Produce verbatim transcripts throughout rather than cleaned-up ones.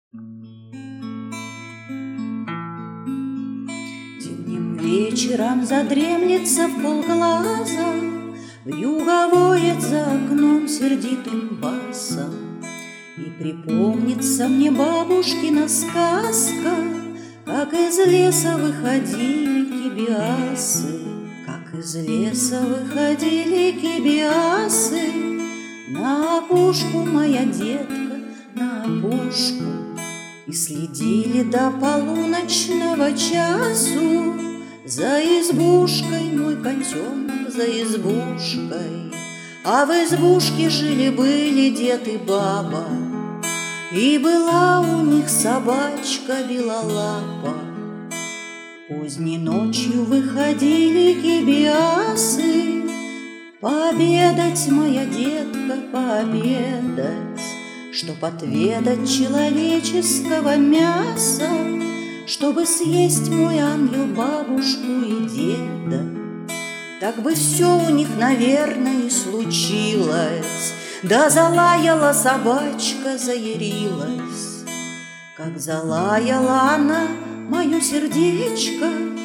Зимним вечером задремлется вполглаза, вьюга за окном сердитым басом. И припомнится мне бабушкина сказка, как из леса выходили кибиасы, как из леса выходили кибиасы. На опушку, моя детка, на опушку, и следили до полуночного часу за избушкой, мой котенок, за избушкой. А в избушке жили-были дед и баба, и была у них собачка белолапа. Поздней ночью выходили кибиасы пообедать, моя детка, пообедать, чтоб отведать человеческого мяса, чтобы съесть мой ангел бабушку и деда. Так бы все у них, наверное, и случилось, да залаяла собачка, заярилась. Как залаяла она, мое сердечко,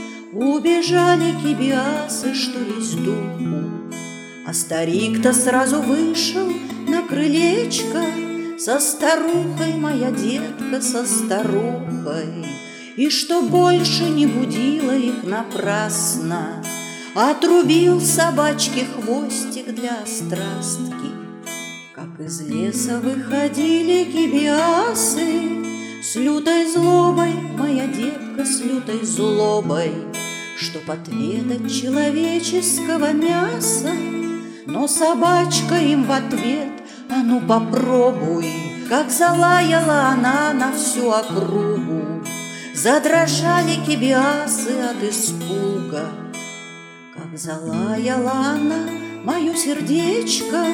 убежали кибиасы, что есть духу. А старик-то сразу вышел на крылечко со старухой, моя детка, со старухой. И что больше не будило их напрасно, отрубил собачке хвостик для острастки. Как из леса выходили кибиасы с лютой злобой, моя детка, с лютой злобой, чтоб отведать человеческого мяса. Но собачка им в ответ: а ну попробуй. Как залаяла она на всю округу, задрожали кибиасы от испуга. Как залаяла она, мое сердечко,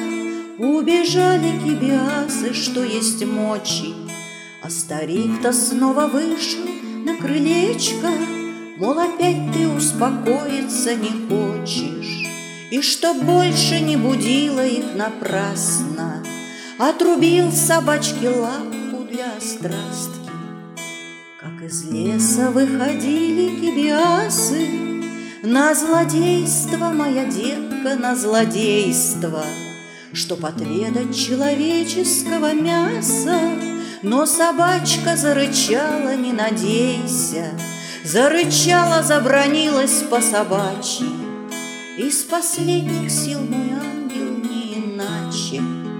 убежали кибиасы, что есть мочи. А старик-то снова вышел на крылечко, мол, опять ты успокоиться не хочешь. И чтоб больше не будило их напрасно, отрубил собачке лапу для острастки. Как из леса выходили кибиасы на злодейство, моя детка, на злодейство, чтоб отведать человеческого мяса. Но собачка зарычала, не надейся, зарычала, забранилась по собачьи. Из последних сил, мой ангел, не иначе.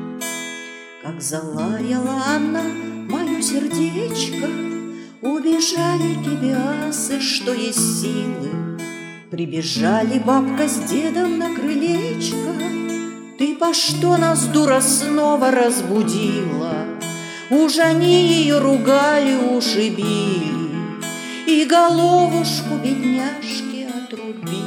Как залаяла она, мое сердечко, убежали кибиасы, что есть силы. Прибежали бабка с дедом на крылечко: ты по что нас, дура, снова разбудила? Уж они ее ругали, ушибили, и головушку бедняжки отрубили.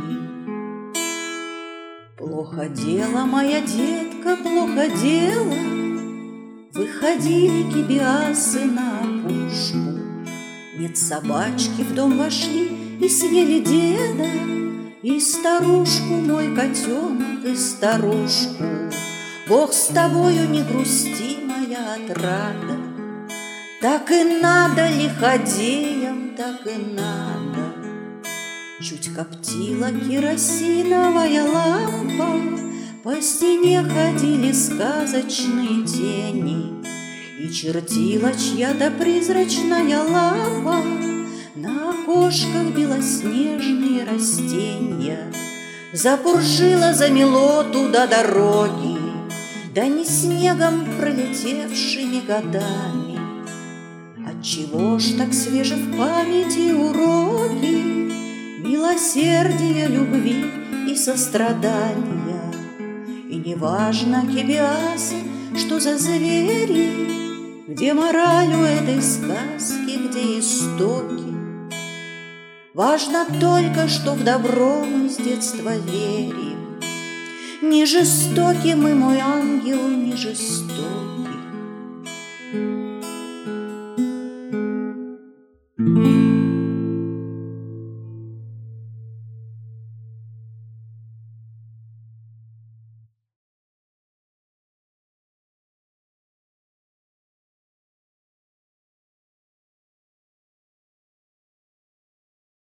Плохо дело, моя детка, плохо дело, выходили кибиасы на опушку. Нет собачки, в дом вошли и съели деда, и старушку, мой котенок, и старушку. Бог с тобою, не грусти, моя отрада, так и надо лиходеям, так и надо. Чуть коптила керосиновая лампа, по стене ходили сказочные тени, и чертила чья-то призрачная лапа на окошках белоснежные растения. Запуршила, замело туда дороги, да не снегом пролетевшими годами. Отчего ж так свежи в памяти уроки милосердия, любви и сострадания? И неважно, кибиасы, что за звери, где мораль у этой сказки, где истоки. Важно только, что в добро мы с детства верим. Не жестоки мы, мой ангел, не жестоки.